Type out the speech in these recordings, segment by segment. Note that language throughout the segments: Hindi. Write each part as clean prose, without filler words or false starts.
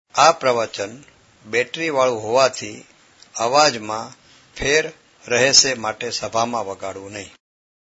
આ પ્રવચન બેટરીવાળું હોવાથી અવાજમાં ફેર રહેશે, માટે સભામાં વગાડવું નહીં.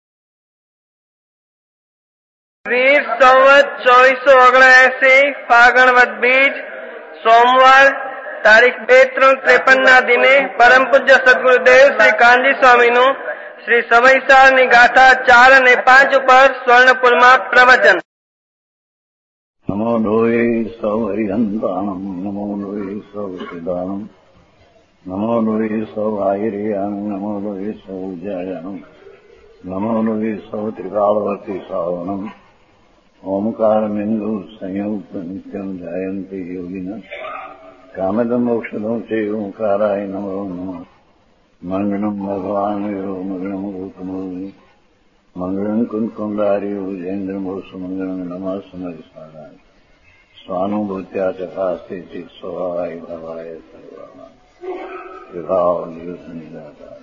વીર સંવત 2479 ફાગણ વદ બીજ સોમવાર તારીખ 2-3-53 દિને પરમ પૂજ્ય સદગુરુદેવ શ્રી કાનજી સ્વામીનું શ્રી સમયસારની ગાથા 4 અને 5 ઉપર સ્વર્ણપુરમાં પ્રવચન. નમો લોહે સૌ હરિહંતાણમ, નમો લોહે સૌ સિદાનમ, નમો લોહે સૌ આયર્યાનમ, નમો લોહે સૌ જયાનમ, નમો લોહે સૌ ત્રિકાળવતી સાવનમ. ઓમકાર બિંદુ સંયુક્ત નિત્યમ જાયંતિ યોગિના કામદમ મોક્ષદમ છે ઓંકારાય નમો નમઃ. મંગળમ ભગવાન વીરો મંગળમ ગૌતમોની મંગળમ કુંકુંડાર્યો જૈન્દ્રમોષ મંગળમ નમઃ સમરિસારાય સ્વાનુભૂત્યા ચકાસ્તે સ્વભાવાય ભવાય સર્વાના વિભાવ નિદાતા.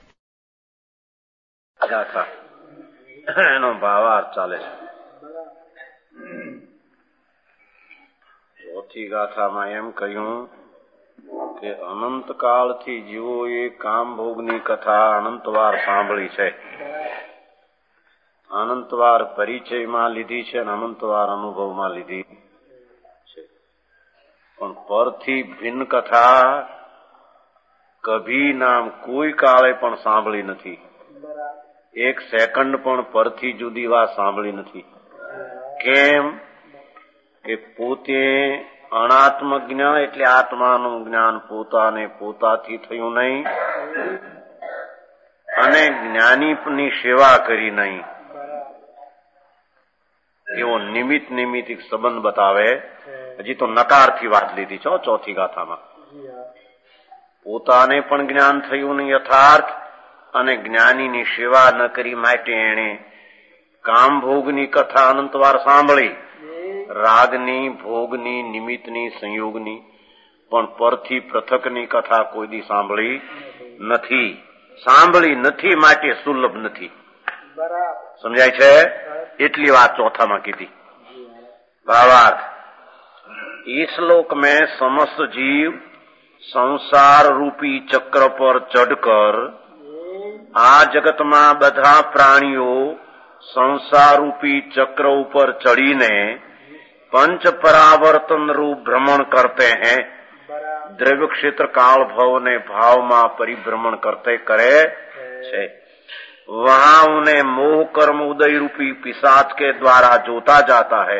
એનો ભાવાર્થ ચાલે છે. ચોથી ગાથામાં એમ કહ્યું કે અનંતકાળથી જીવોએ કામભોગની કથા અનંતવાર સાંભળી છે, અનંતવાર પરિચયમાં લીધી છે અને અનંતવાર અનુભવમાં લીધી છે, પણ પરથી ભિન્ન કથા કભી નામ કોઈ કાળે પણ સાંભળી નથી. એક સેકન્ડ પણ પરથી જુદી વાત સાંભળી નથી. કેમ કે પોતે અનાત્મ જ્ઞાન એટલે આત્માનું જ્ઞાન પોતાને પોતાથી થયું નહીં અને જ્ઞાનીની સેવા કરી નહીં. એવો નિમિત્તિક સંબંધ બતાવે. હજી તો નકારથી વાત લીધી છે ચોથી ગાથામાં. પોતાને પણ જ્ઞાન થયું નહીં યથાર્થ અને જ્ઞાનીની સેવા ન કરી માટે એણે કામભોગની કથા અનંતવાર સાંભળી. રાગની, ભોગની, નિમિત્તની, સંયોગની, પણ પરથી પૃથકની કથા કોઈ દી સાંભળી નથી. સાંભળી નથી માટે સુલભ નથી. સમજાય છે? એટલી વાત ચોથામાં કીધી. ભાવાર્થ, इस श्लोक में समस्त जीव संसार रूपी चक्र पर चढ़कर આ જગતમાં બધા પ્રાણીઓ સંસાર રૂપી ચક્ર ઉપર ચડીને पंच परावर्तन रूप भ्रमण करते हैं. द्रव्य क्षेत्र काल भव ने भाव में परिभ्रमण करते करे छे. वहां उन्हें मोह कर्म उदय रूपी पिशाच के द्वारा जोता जाता है.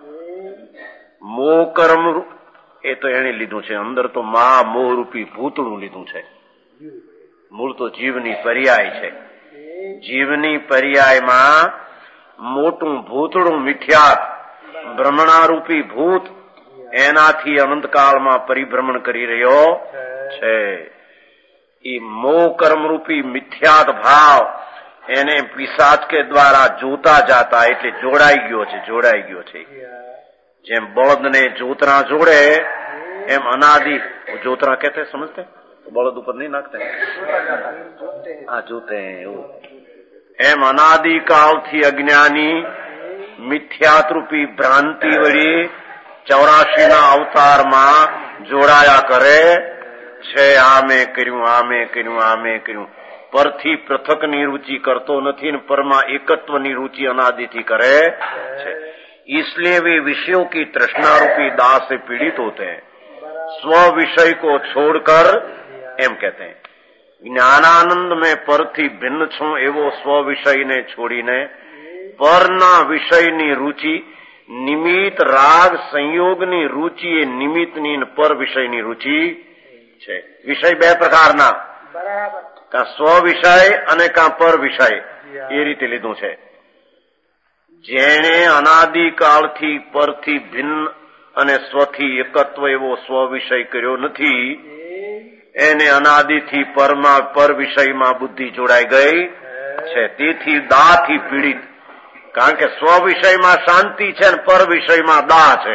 मोह कर्म ए तो एने लीधुं छे. अंदर तो मा मोह रूपी भूतड़ू लीधुं छे. मूल तो जीवनी पर्याय छे. जीवनी पर्याय में मोटू भूतड़ू मिथ्यात ભ્રમણારૂપી ભૂત એનાથી અનંતકાળમાં પરિભ્રમણ કરી રહ્યો છે. એ મોહ કર્મરૂપી મિથ્યાત ભાવ એને પિશાચ કે દ્વારા જોતા જાતા એટલે જોડાઈ ગયો છે. જેમ બળદને જોતરા જોડે એમ અનાદિ જોતરા કહેતે સમજતે બળદ ઉપર નહીં નાખતે હા જોતે એવું. એમ અનાદિ કાળથી અજ્ઞાની મિથ્યાતરૂપી ભ્રાંતિ વળી 84 અવતારમાં જોડાયા કરે છે. આમે કર્યું પરથી પૃથકની रुचि करतो નથી ને પरमा एकत्वની रुचि अनादिથી કરે છે. इसलिए वे विषयों की तृष्णा रूपी दाह से पीड़ित होते हैं. स्व विषय को छोड़कर एम कहते हैं ज्ञानानंद में परથી ભિન્ન છું એવો સ્વ વિષયને છોડીને પરના વિષયની રુચિ નિમિત્ત રાગ સંયોગની રુચિ એ નિમિત્તની પર વિષયની રુચિ છે. વિષય બે પ્રકારના, કાં સ્વ વિષય અને કાં પર વિષય, એ રીતે લીધું છે. જેણે અનાદિકાળથી પરથી ભિન્ન અને સ્વથી એકત્વ એવો સ્વ વિષય કર્યો નથી એને અનાદિથી પરમાં પર વિષયમાં બુદ્ધિ જોડાઈ ગઈ છે. તેથી દાહથી પીડિત. કારણ કે સ્વ વિષયમાં શાંતિ છે અને પર વિષયમાં દાહ છે.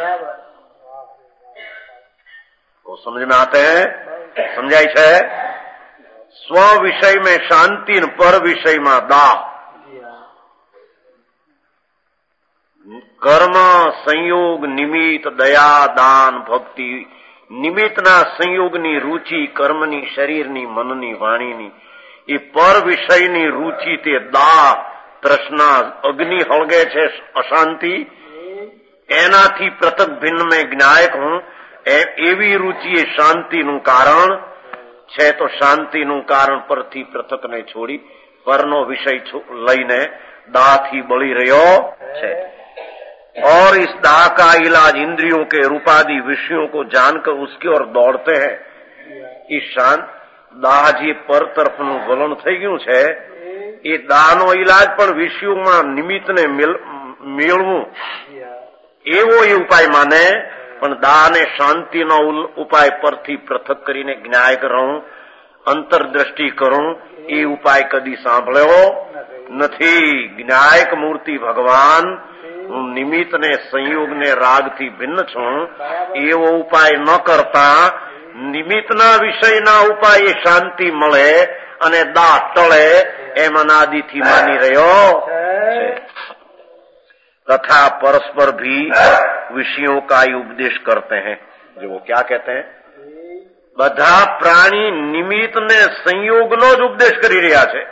समझ में आते हैं? समझाय છે? स्व विषय में शांति न पर विषय में दाह. કર્મ સંયોગ નિમિત્ત દયા દાન ભક્તિ નિમિત્તના સંયોગની રુચિ કર્મની શરીરની મનની વાણીની એ પર વિષયની રુચિ તે દાહ તૃષ્ણા અગ્નિ હળગે છે અશાંતિ એનાથી પૃથક ભિન્ન મેં જ્ઞાયક હું એવી રુચિ એ શાંતિનું કારણ છે તો શાંતિનું કારણ પરથી પૃથકને છોડી પરનો વિષય લઈને દાહથી બળી રહ્યો છે और इस दाह का इलाज इंद्रियों के रूपादि विषयों को जानकर उसकी ओर दौड़ते हैं એ શાંત દાહ જે પર તરફનું વલણ થઈ ગયું છે એ દાહનો ઇલાજ પણ વિષયોમાં નિમિત્તને મેળવું એવો એ ઉપાય માને પણ દાહને શાંતિનો ઉપાય પરથી પૃથક કરીને જ્ઞાયક રહું અંતરદ્રષ્ટિ કરું એ ઉપાય કદી સાંભળ્યો નથી. જ્ઞાયક મૂર્તિ ભગવાન હું નિમિત્તને સંયોગને રાગથી ભિન્ન છું એવો ઉપાય ન કરતા નિમિત્તના વિષયના ઉપાય શાંતિ મળે અને દાહ ટળે એમ અનાદિથી માની રહ્યો છે. तथा परस्पर भी विषयों का ही उपदेश करते हैं. जो वो क्या कहते हैं? બધા પ્રાણી નિમિત્ત ને સંયોગનો જ ઉપદેશ કરી રહ્યા છે.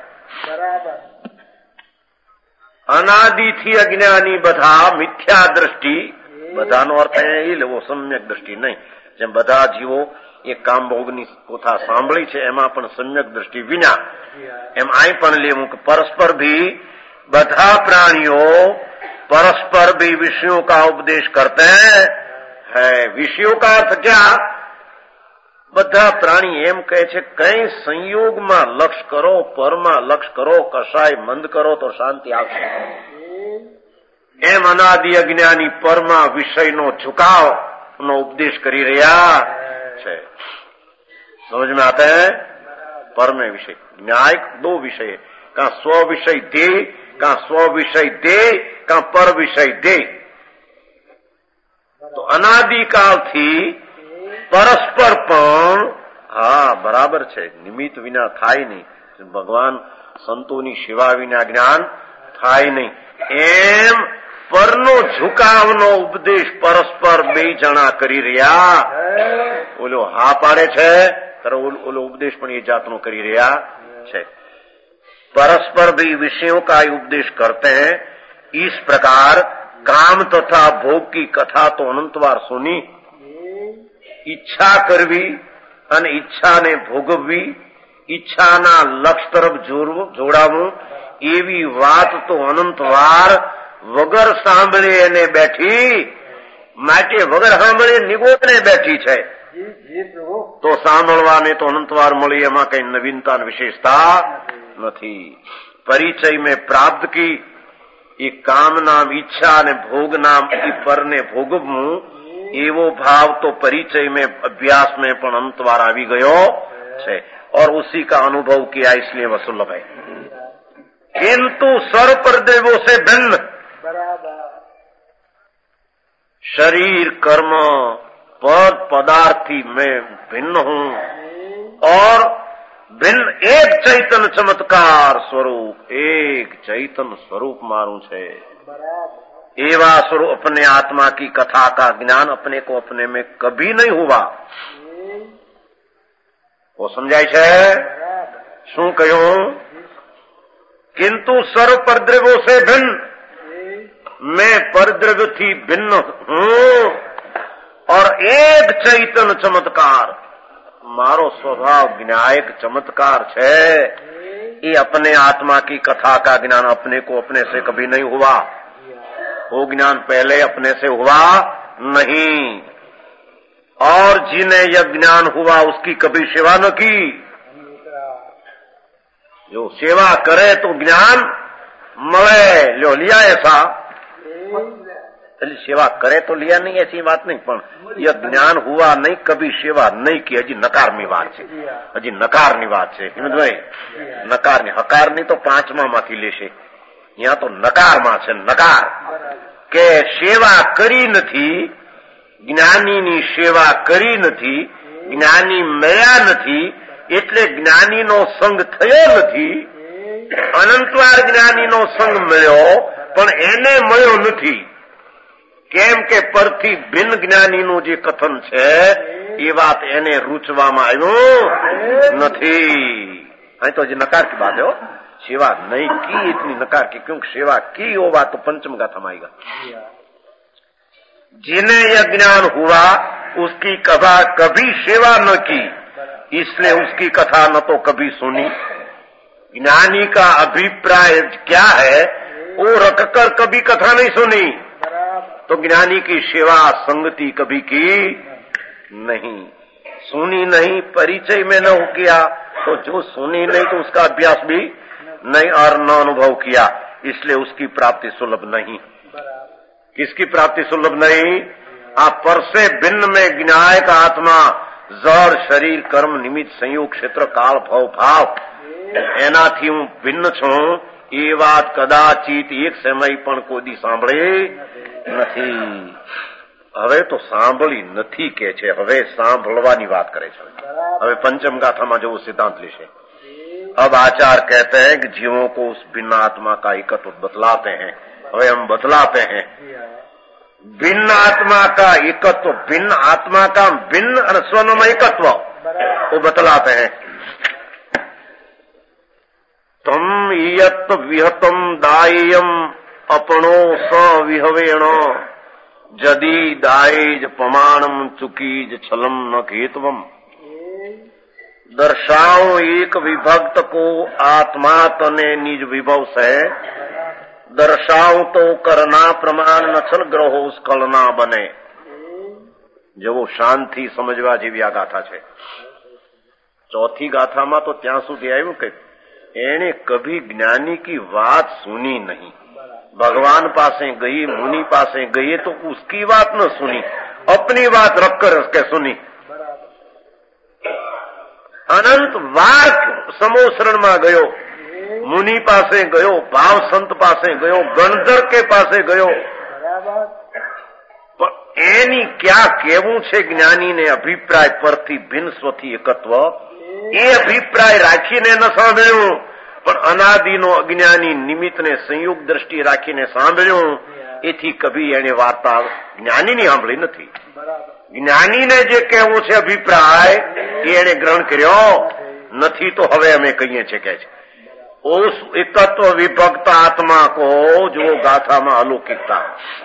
અનાદિથી અજ્ઞાની બધા મિથ્યા દ્રષ્ટિ, બધાનો અર્થ એ લેવો સમ્યક દ્રષ્ટિ નહીં. જેમ બધા જીવો એ કામભોગની કથા સાંભળી છે એમાં પણ સમ્યક દ્રષ્ટિ વિના એમ અહીં પણ લેવું કે પરસ્પર भी બધા પ્રાણીઓ परस्पर भी विषयों का उपदेश करते हैं. विषयों का अर्थ क्या? બધા પ્રાણી એમ કહે છે કઈ સંયોગમાં લક્ષ્ય કરો, પરમાં લક્ષ્ય કરો, કશાય મંદ કરો તો શાંતિ આવશે. એમ અનાદિ અજ્ઞાની પરમાં વિષયનો ઝુકાવ નો ઉપદેશ કરી રહ્યા છે. समझ में आता है? पर में विषय न्याय दो विषय, का स्व विषय दे, का स्व विषय दे, का पर विषय दे. तो અનાદિકાળથી પરસ્પર પણ હા બરાબર છે, નિમિત્ત વિના થાય નહીં. ભગવાન સંતોની સેવા વિના જ્ઞાન થાય નહીં. એમ પરનો ઝુકાવનો ઉપદેશ પરસ્પર બે જણા કરી રહ્યા. ઓલો હા પાડે છે ત્યારે ઓલો ઉપદેશ પણ એ જાતનો કરી રહ્યા છે. परस्पर भी विषयों का उपदेश करते हैं. इस प्रकार काम तथा भोग की कथा तो अनंतवार सुनी. ઈચ્છા કરવી અને ઈચ્છાને ભોગવવી, ઈચ્છાના લક્ષ્ય તરફ જોડાવું એવી વાત તો અનંતવાર વગર સાંભળે એને બેઠી, માટે વગર સાંભળે નિગોતને બેઠી છે. તો સાંભળવાને તો અનંતવાર મળી, એમાં કઈ નવીનતા વિશેષતા નથી. પરિચય મેં પ્રાપ્ત કી એ કામ નામ ઈચ્છા અને ભોગ નામ એ પરને ભોગવવું એવો ભાવ तो परिचय में अभ्यास में पण अंतवार આવી ગયો છે. और उसी का अनुभव किया इसलिए वसुल्लभ है. किंतु सर्व प्रदेवों से भिन्न शरीर कर्म पद पदार्थी मैं भिन्न हूं और भिन्न एक चैतन्य चमत्कार स्वरूप, एक चैतन्य स्वरूप मारू छे. एवा स्वरूप अपने आत्मा की कथा का ज्ञान अपने को अपने में कभी नहीं हुआ. वो समझाय છે? શું કહ્યું? किंतु सर्व परद्रव्यों से भिन्न, मैं परद्रव्य थी भिन्न हूं और एक चैतन्य चमत्कार मारो स्वभाव ज्ञायक चमत्कार છે. ये अपने आत्मा की कथा का ज्ञान अपने को अपने से कभी नहीं हुआ. वो ज्ञान पहले अपने से हुआ नहीं. और जिन्हें यह ज्ञान हुआ उसकी कभी सेवा न की. जो सेवा करे तो ज्ञान મળે. लो लिया ऐसा, सेवा करे तो लिया नहीं ऐसी बात नहीं, પણ यह ज्ञान हुआ नहीं, कभी सेवा नहीं की. હજી નકારની વાત છે, હજી નકારની વાત છે. હિંમતભાઈ નકારની, હકારની તો પાંચમામાંથી લેશે. यहाँ तो નકારમાં છે. નકાર કે સેવા કરી નથી, જ્ઞાનીની સેવા કરી નથી, જ્ઞાની મળ્યા નથી એટલે જ્ઞાનીનો સંગ થયો નથી. અનંતવાર જ્ઞાનીનો સંગ મળ્યો પણ એને મળ્યો નથી. કેમ કે પરથી ભિન્ન જ્ઞાનીનું જે કથન છે એ વાત એને રૂચવામાં આવ્યું નથી. અહીં तो नकार की बात है हो, सेवा नहीं की इतनी नकार की, क्योंकि सेवा की वो बात तो पंचम गाथा में आएगा. जिन्हें यह ज्ञान हुआ उसकी कभी सेवा न की, इसलिए उसकी कथा न तो कभी सुनी. ज्ञानी का अभिप्राय क्या है वो रखकर कभी कथा नहीं सुनी, तो ज्ञानी की सेवा संगति कभी की नहीं. सुनी नहीं, परिचय में न हो किया, तो जो सुनी नहीं तो उसका अभ्यास भी नहीं और न अनुभव किया, इसलिए उसकी प्राप्ति सुलभ नहीं. किसकी प्राप्ति सुलभ नहीं? आप पर से भिन्न में ज्ञाय का आत्मा जड़ शरीर कर्म निमित्त संयोग क्षेत्र काल भव भाव एनाथी हूं भिन्न छूं એ વાત કદાચિત એક સમય પણ કોઈ સાંભળે નથી. હવે તો સાંભળી નથી કે છે, હવે સાંભળવાની વાત કરે છે. હવે पंचम गाथा जो सिद्धांत लेશે. अब आचार्य कहते हैं कि जीवों को उस भिन्न आत्मा का एकत्व बतलाते हैं. હવે हम बतलाते हैं भिन्न आत्मा का एकत्व, भिन्न आत्मा का भिन्न और स्वनम एकत्व वो बतलाते हैं. तम इयत विहतम दायम अपनो स विहवेण जदि दायज प्रमाणम चुकीज छलम न केतवम. दर्शाओ एक विभक्त को आत्मा तने निज विभव से, दर्शाओ तो करना प्रमाण न छल ग्रहो स्खलना बने. जो शांति समझवा जेवी आ गाथा छे. चौथी गाथा में तो त्या सुधी आव्युं के एने कभी ज्ञानी की बात सुनी नहीं. भगवान पासे गई, मुनि पासे गई तो उसकी बात न सुनी, अपनी बात रखकर उसके सुनी. अनंत वार समोसरण में गयो, मुनि पासे गयो, भाव संत पासे गयो, गणधर के पासे गयो, पण एनी क्या केवू छे ज्ञानी ने अभिप्राय परथी भिन्न स्वथी एकत्व એ અભિપ્રાય રાખીને ન સાંભળ્યું, પણ અનાદિનો અજ્ઞાની નિમિત્તને સંયુક્ત દ્રષ્ટિ રાખીને સાંભળ્યું. એથી કભી એને વાર્તા જ્ઞાનીની સાંભળી નથી. જ્ઞાનીને જે કહેવું છે અભિપ્રાય એ એને ગ્રહણ કર્યો નથી. તો હવે અમે કહીએ છીએ કે उस एकत्व विभक्त आत्मा को जो गाथा में अलौकिकता,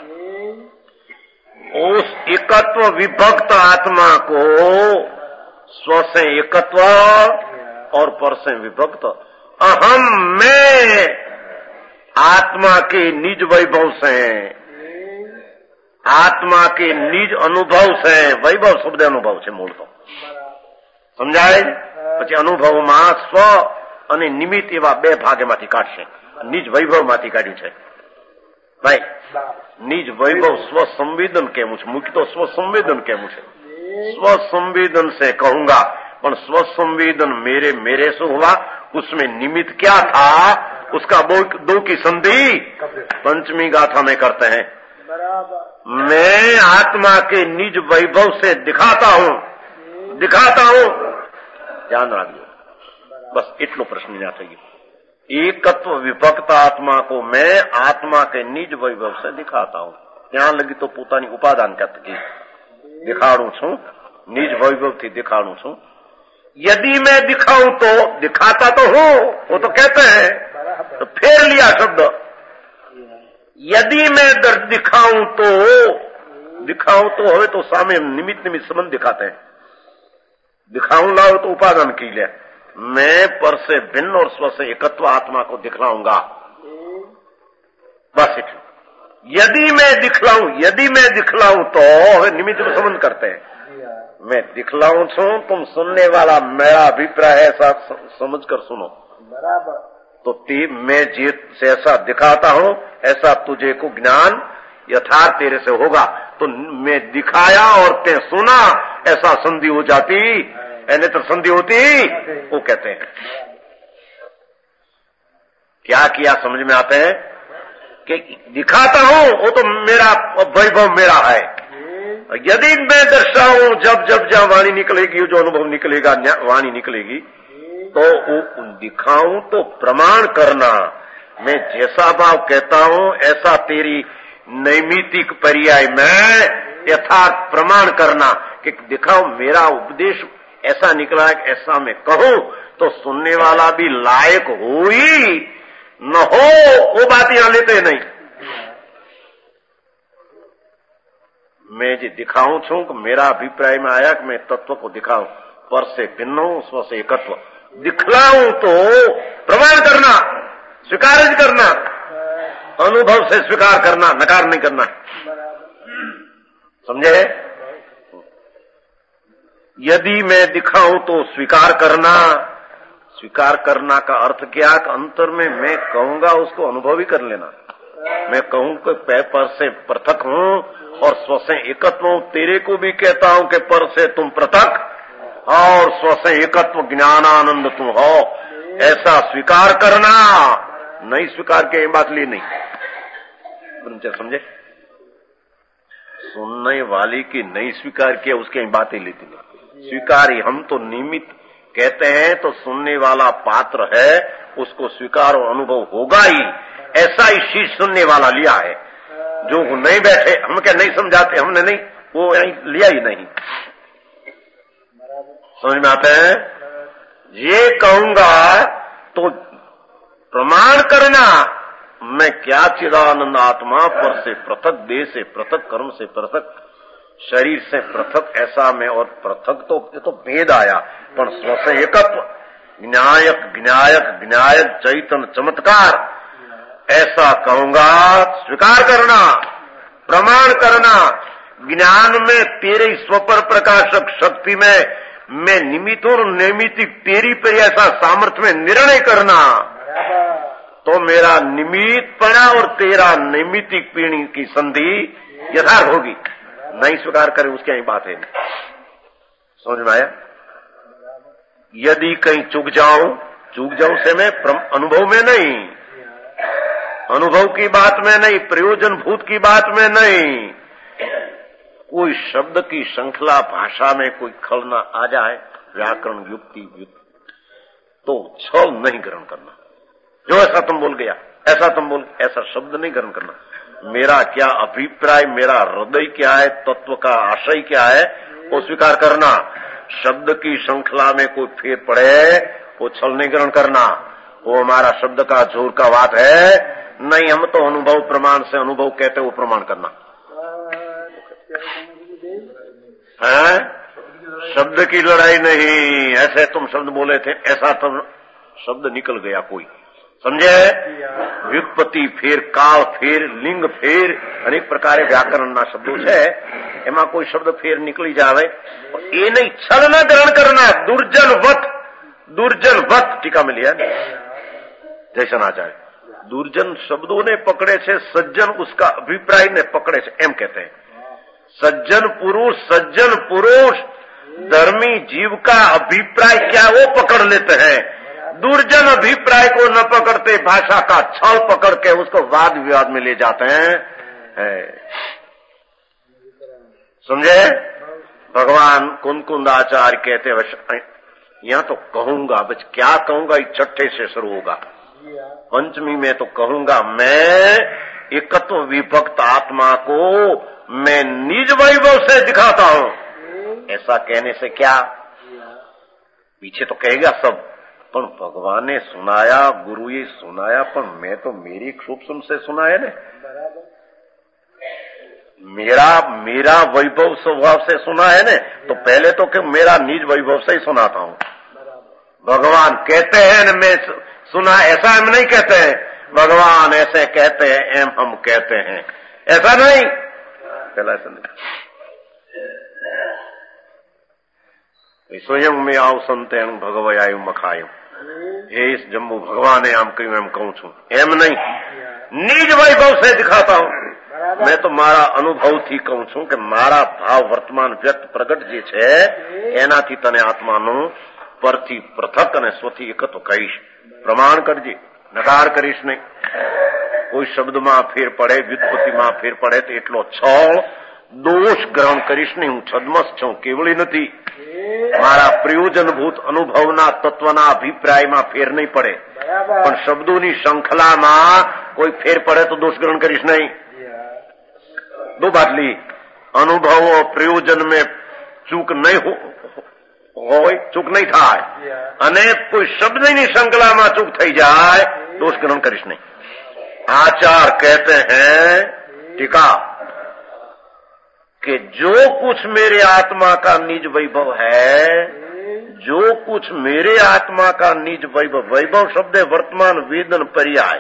उस एकत्व विभक्त आत्मा को स्व से एकत्व और पर से विभक्त अहम में आत्मा के निज वैभव से, आत्मा के निज अनुभव से, वैभव शब्द अनुभव है मूल तो समझाय. પછી અનુભવમાં સ્વ અને નિમિત્ત એવા બે ભાગમાંથી કાઢશે. નિજ વૈભવમાંથી કાઢ્યું છે ભાઈ. નિજ વૈભવ સ્વ સંવેદન કહેવું છે, મુખ્ય તો સ્વ સંવેદન કહેવું છે. स्व संवेदन से कहूंगा, पर स्व संवेदन मेरे मेरे से हुआ, उसमें निमित्त क्या था उसका दो की संधि पंचमी गाथा में करते हैं. मैं आत्मा के निज वैभव से दिखाता हूं. ध्यान रखिए, बस इतलो प्रश्न ना चाहिए. एकत्व विभक्त आत्मा को मैं आत्मा के निज वैभव से दिखाता हूं. ત્યાં લગી તો પોતાની ઉપાદાન કરતી दिखाड़ू छू, निज वैभव थी दिखाड़ू छू. यदि मैं दिखाऊं तो दिखाता तो हूं, वो तो कहते हैं, तो फेर लिया शब्द. यदि मैं दिखाऊं तो हवे तो सामे निमित्त संबंध दिखाते हैं. दिखाऊं लाओ तो उपादान की ले. मैं पर से भिन्न और स्व से एकत्व आत्मा को दिखलाऊंगा. बस इतना. यदि मैं दिखलाऊं तो निमित्त में संबंध करते हैं. मैं दिखलाऊं छू, तुम सुनने वाला मेरा अभिप्राय है ऐसा समझकर सुनो. तो मैं जैसा दिखाता हूं ऐसा तुझे को ज्ञान यथार्थ तेरे से होगा. तो मैं दिखाया और ते सुना ऐसा संधि हो जाती, अन्यत्र संधि होती. वो कहते हैं क्या किया समझ में आते हैं कि दिखाता हूं वो तो मेरा वैभव मेरा है. यदि मैं दर्शाऊं जब वाणी निकलेगी, जो अनुभव निकलेगा वाणी निकलेगी, तो दिखाऊं तो प्रमाण करना. मैं जैसा भाव कहता हूं ऐसा तेरी नैमितिक पर्याय में यथार्थ प्रमाण करना कि दिखाओ मेरा उपदेश ऐसा निकला कि ऐसा मैं कहूं तो सुनने वाला भी लायक हो ही न हो, वो बात यहां लेते नहीं। मैं जी दिखाऊं छू कि मेरा अभिप्राय में आया कि मैं तत्व को दिखाऊं, पर से भिन्न हूं, स्व से एकत्व दिखलाऊं तो प्रमाण करना, स्वीकार करना, अनुभव से स्वीकार करना, नकार नहीं करना। समझे? यदि मैं दिखाऊं तो स्वीकार करना। स्वीकार करना का अर्थ क्या? कि अंतर में मैं कहूंगा उसको अनुभव ही कर लेना। मैं कहूं कि पर से पृथक हूं और स्व से एकत्व हूं, तेरे को भी कहता हूं कि पर से तुम पृथक और स्व से एकत्व ज्ञानानंद तुम हो, ऐसा स्वीकार करना। नहीं स्वीकार के ये बात ली नहीं। समझे? सुनने वाली की नहीं स्वीकार किया उसकी बातें लेती नहीं। स्वीकार ही हम तो निमित्त कहते हैं, तो सुनने वाला पात्र है, उसको स्वीकार और अनुभव होगा ही, ऐसा ही शीश सुनने वाला लिया है। जो नहीं बैठे हम क्या नहीं समझाते, हमने नहीं वो लिया ही नहीं। समझ में आता है? ये कहूंगा तो प्रमाण करना, मैं क्या चिदानंद आत्मा, पर से पृथक, देह से पृथक, कर्म से पृथक, शरीर से पृथक, ऐसा में और पृथक तो भेद आया, पर स्व से एकत्व, ज्ञायक ज्ञायक ज्ञायक चैतन्य चमत्कार, ऐसा कहूंगा। स्वीकार करना, प्रमाण करना। ज्ञान में तेरे स्वपर प्रकाशक शक्ति में मैं निमित्त और नैमित्तिक तेरी पर ऐसा सामर्थ्य में निर्णय करना, तो मेरा निमित्तपना और तेरा नैमित्तिक पीढ़ी की संधि यथार्थ होगी। नहीं स्वीकार करे उसकी यही बात है। समझ में आया? यदि कहीं चूक जाऊं से मैं अनुभव में नहीं, अनुभव की बात में नहीं, प्रयोजन भूत की बात में नहीं, कोई शब्द की श्रृंखला भाषा में कोई खल न आ जाए, व्याकरण युक्ति तो छल नहीं ग्रहण करना। जो ऐसा तुम बोल गया, ऐसा तुम बोल, ऐसा शब्द नहीं ग्रहण करना। मेरा क्या अभिप्राय, मेरा हृदय क्या है, तत्व का आशय क्या है, वो स्वीकार करना। शब्द की श्रृंखला में कोई फेर पड़े, वो छल नहीं ग्रहण करना। वो हमारा शब्द का जोर का बात है नहीं, हम तो अनुभव प्रमाण से अनुभव कहते वो प्रमाण करना है। शब्द की लड़ाई नहीं, ऐसे तुम शब्द बोले थे, ऐसा तुम शब्द निकल गया कोई। समझे? व्युत्पत्ति फेर, काल फेर, लिंग फेर, अनेक प्रकार व्याकरण ना शब्दों से एमा कोई शब्द फेर निकली जावे, ये नहीं छल न ग्रहण करना। दुर्जन वत टीका में लिया जैसा ना जाए। दुर्जन शब्दों ने पकड़े छे, सज्जन उसका अभिप्राय ने पकड़े छे, एम कहते हैं। सज्जन पुरुष धर्मी जीव का अभिप्राय क्या वो पकड़ लेते हैं। दुर्जन अभिप्राय को न पकड़ते, भाषा का छल पकड़ के उसको वाद विवाद में ले जाते हैं। समझे? भगवान कुंद आचार्य कहते, यहां तो कहूंगा, बस क्या कहूंगा, छठे से शुरू होगा। पंचमी में तो कहूंगा मैं एकत्व विभक्त आत्मा को मैं निज वैभव से दिखाता हूं। ऐसा कहने से क्या, पीछे तो कहेगा सब, पर भगवान ने सुनाया, गुरु ये सुनाया, पर मैं तो मेरी सूक्ष्म से सुना है ने, मेरा वैभव स्वभाव से सुना है ने, तो पहले तो कि मेरा निज वैभव से ही सुनाता हूं। भगवान कहते हैं न मैं सुना, ऐसा हम नहीं कहते हैं। भगवान ऐसे कहते हैं, एम हम कहते हैं, ऐसा नहीं, पहला ऐसा नहीं। स्वयं में आओ संते भगवय आयु मखायु, हे इस जम्मू भगवान है आम क्यों एम कहूं छू, एम नहीं, निज वैभव से दिखाता हूं। मैं तो मारा अनुभव थी कहूं छू कि मारा भाव वर्तमान व्यक्त प्रगट जे छे एनाथी तने आत्माનું પરથી પૃથક અને સ્વથી એકત્વ કહીશ, પ્રમાણ કરજે, નકાર કરીશ નહીં। કોઈ શબ્દમાં ફેર પડે, વ્યુત્પત્તિમાં ફેર પડે તો એટલો છળ દોષ ગ્રહણ કરીશ નહીં। હું છદ્મસ છું, કેવળી નથી। મારા પ્રયોજનભૂત અનુભવના તત્વના અભિપ્રાયમાં ફેર નહીં પડે, પણ શબ્દોની શૃંખલામાં કોઈ ફેર પડે તો દોષ ગ્રહણ કરીશ નહીં। दो बात ली, अनुभव और प्रयोजन में चूक नहीं चूक नहीं થાય અને કોઈ શબ્દની શ્રૃંખલામાં ચૂક થઈ જાય दोष ग्रहण करिश नहीं। आचार कहते हैं टीका कि जो कुछ मेरे आत्मा का निज वैभव है, जो कुछ मेरे आत्मा का निज वैभव, वैभव शब्द है वर्तमान वेदन पर्याय,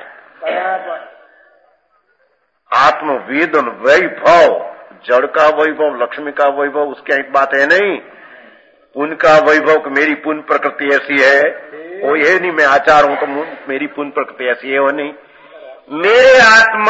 आत्म वेदन वैभव, जड़ का वैभव, लक्ष्मी का वैभव, उसकी एक बात है नहीं। पुण्य का वैभव कि मेरी पुण्य प्रकृति ऐसी है, वो ये नहीं मैं आचार हूं तो मेरी पुण्य प्रकृति ऐसी है, वो नहीं। मेरे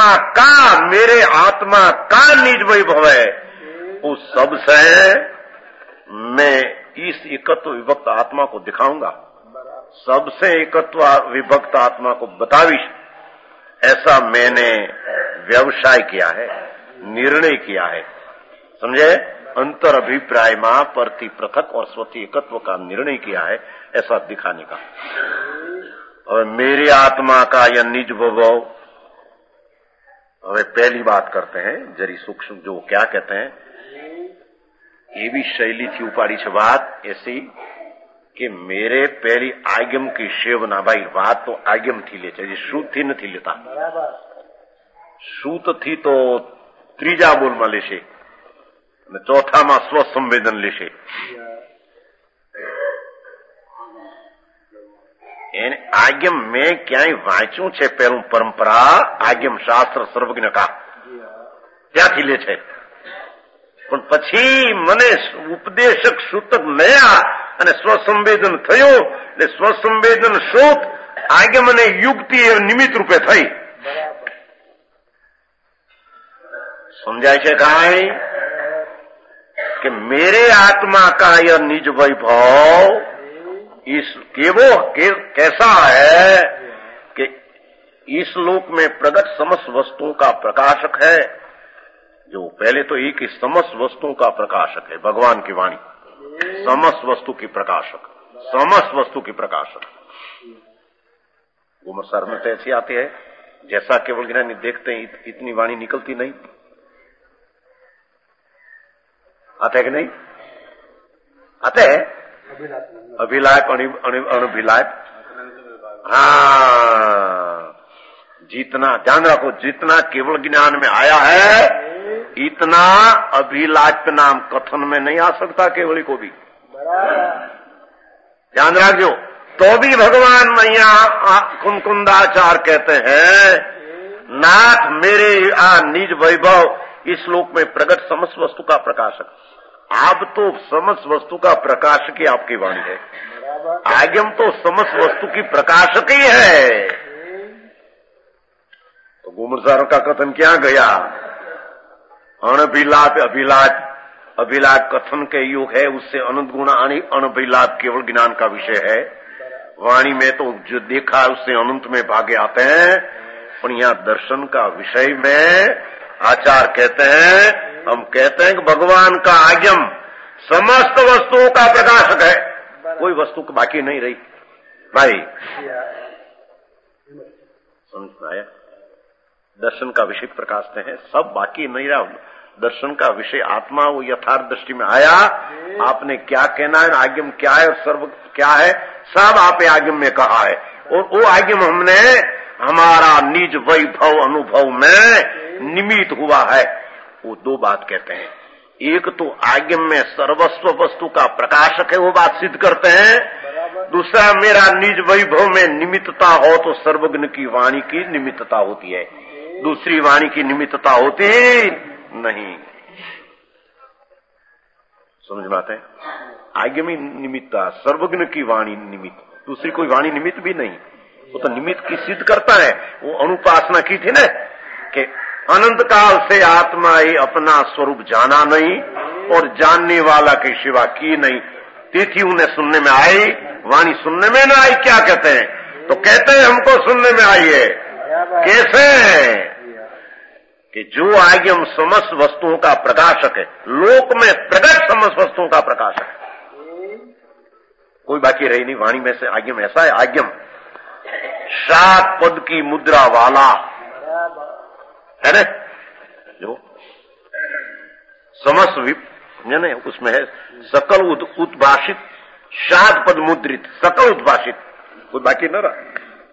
आत्मा का निज वैभव है, उस सबसे मैं इस एकत्व विभक्त आत्मा को दिखाऊंगा, सबसे एकत्व विभक्त आत्मा को बताविश। ऐसा मैंने व्यवसाय किया है, निर्णय किया है, समझे। अंतर अभिप्राय में परती पृथक और स्वती एकत्व का निर्णय किया है, ऐसा दिखाने का। और मेरे आत्मा का यह निज वैभव, हमें पहली बात करते हैं जरी सूक्ष्म, जो क्या कहते हैं, ये भी शैली थी उपाड़ी छे बात ऐसी कि मेरे पहली आज्ञम की सेवना, भाई बात तो आज्ञम थी ले चाहिए, श्रुत थी नहीं लेता, श्रुत थी तो त्रीजा बोल में लेशे, चौथा में स्व संवेदन लेशे। आज्ञम में क्या वांचू छे पहलू परंपरा, आज्ञम शास्त्र सर्वज्ञ का त्याथी ले छे, पण पछी मने उपदेशक सूतक नया અને સ્વસંવેદન થયો, એટલે સ્વસંવેદન શ્રુત આજ્ઞમ અને યુક્તિ એ નિમિત્ત રૂપે થઈ। સમજાય છે કાંઈ कि मेरे आत्मा का यह निज वैभव इस कैसा है कि इस लोक में प्रगट समस्त वस्तुओं का प्रकाशक है। जो पहले तो एक ही समस्त वस्तुओं का प्रकाशक है, भगवान की वाणी समस्त वस्तु की प्रकाशक, समस्त वस्तु की प्रकाशक। उमर सर में तो ऐसी आती है जैसा केवल ज्ञानी देखते हैं इतनी वाणी निकलती नहीं, आते है कि नहीं आते है, अभिलाप अणुभिलाप। हाँ, जितना ध्यान रखो, जितना केवल ज्ञान में आया है इतना अभिलाप नाम कथन में नहीं आ सकता केवली को भी, ध्यान रखो। तो भी भगवान मैया कुंकुंदाचार कहते हैं, नाथ मेरे निज वैभव इस लोक में प्रगट समस्त वस्तु का प्रकाशक। आप तो समस्त वस्तु का प्रकाशक ही आपकी वाणी है, आज्ञम तो समस्त वस्तु की प्रकाशक ही है। तो गोमरसारों का कथन क्या गया, अणभिलाप अभिलाप, अभिलाप कथन के योग है, उससे अनंत गुण अणभिलाप केवल ज्ञान का विषय है। वाणी में तो जो देखा है उससे अनंत में भागे आते हैं, पर यहाँ दर्शन का विषय में आचार कहते हैं, हम कहते हैं कि भगवान का आज्ञम समस्त वस्तुओं का प्रकाशक है, कोई वस्तु बाकी नहीं रही। भाई समझ में आया, दर्शन का विषय प्रकाशते हैं, सब बाकी नहीं रहा। दर्शन का विषय आत्मा वो यथार्थ दृष्टि में आया, आपने क्या कहना है, आज्ञम क्या है और सर्व क्या है, सब आपने आज्ञम में कहा है। और वो आज्ञम हमने हमारा निज वैभव अनुभव में निमित्त हुआ है। वो दो बात कहते हैं, एक तो आज्ञम में सर्वस्व वस्तु का प्रकाशक है, वो बात सिद्ध करते हैं। दूसरा, मेरा निज वैभव में निमित्तता हो तो सर्वज्ञ की वाणी की निमित्तता होती है, दूसरी वाणी की निमित्तता होती नहीं। समझ में आता है, आज्ञमी निमित्ता, सर्वज्ञ की वाणी निमित्त, दूसरी कोई वाणी निमित्त भी नहीं। वो तो निमित्त की सिद्ध करता है। वो अनुपासना की थी ना कि अनंत काल से आत्मा ही अपना स्वरूप जाना नहीं और जानने वाला के सिवा की नहीं, तिथि उन्हें सुनने में आई, वाणी सुनने में ना आई। क्या कहते हैं, तो कहते हैं हमको सुनने में आई है। कैसे कि जो आज्ञम समस्त वस्तुओं का प्रकाशक है, लोक में प्रगट समस्त वस्तुओं का प्रकाशक है, कोई बाकी रही नहीं। वाणी में से आज्ञम ऐसा है, आज्ञम 7 पद की मुद्रा वाला है ना, जो समस्त उसमें है सकल उद्भाषित, शाद पद मुद्रित, सकल उद्भाषित, कोई बाकी न रहा।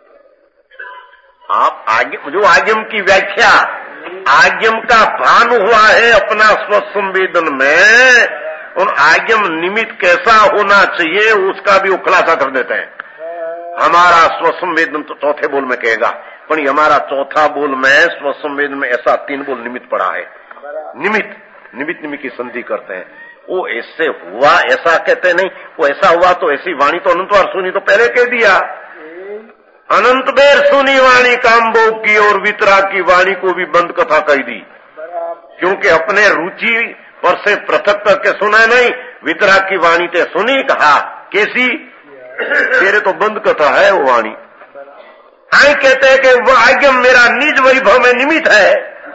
आप जो आगम की व्याख्या, आगम का भान हुआ है अपना स्वसंवेदन में, उन आगम निमित्त कैसा होना चाहिए उसका भी वो खुलासा कर देते हैं। हमारा स्वसंवेदन तो चौथे बोल में कहेगा, पर हमारा चौथा बोल में स्वसंवेदन में ऐसा 3 बोल निमित्त पड़ा है। निमित्त निमित्त की संधि करते हैं। वो ऐसे हुआ ऐसा कहते नहीं, वो ऐसा हुआ तो ऐसी वाणी तो अनंत बार सुनी, तो पहले कह दिया अनंत बेर सुनी वाणी कामभोग की और वितरा की वाणी को भी बंद कथा कह दी, क्योंकि अपने रुचि पर से पृथक करके सुना नहीं। वितरा की वाणी ते सुनी, कहा कैसी, तेरे तो बंद कथा है वो वाणी। आई कहते हैं कि वो आगम मेरा निज वैभव में निमित्त है।